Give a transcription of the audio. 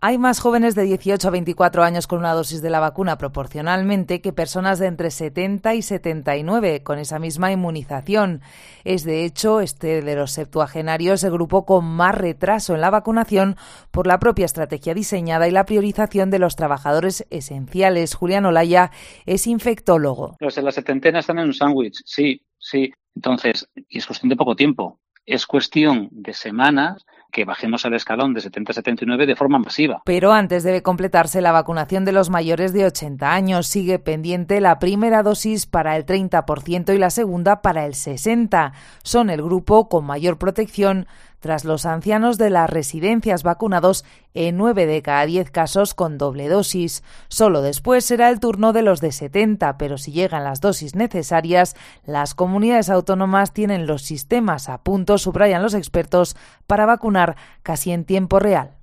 Hay más jóvenes de 18 a 24 años con una dosis de la vacuna proporcionalmente que personas de entre 70 y 79 con esa misma inmunización. Es de hecho de los septuagenarios el grupo con más retraso en la vacunación por la propia estrategia diseñada y la priorización de los trabajadores esenciales. Julián Olaya es infectólogo. Los de la setentena están en un sándwich, sí. Entonces, y es cuestión de poco tiempo. Es cuestión de semanas que bajemos al escalón de 70 a 79 de forma masiva. Pero antes debe completarse la vacunación de los mayores de 80 años. Sigue pendiente la primera dosis para el 30% y la segunda para el 60%. Son el grupo con mayor protección tras los ancianos de las residencias vacunados en 9 de cada 10 casos con doble dosis. Solo después será el turno de los de 70, pero si llegan las dosis necesarias, las comunidades autónomas tienen los sistemas a punto, subrayan los expertos, para vacunar casi en tiempo real.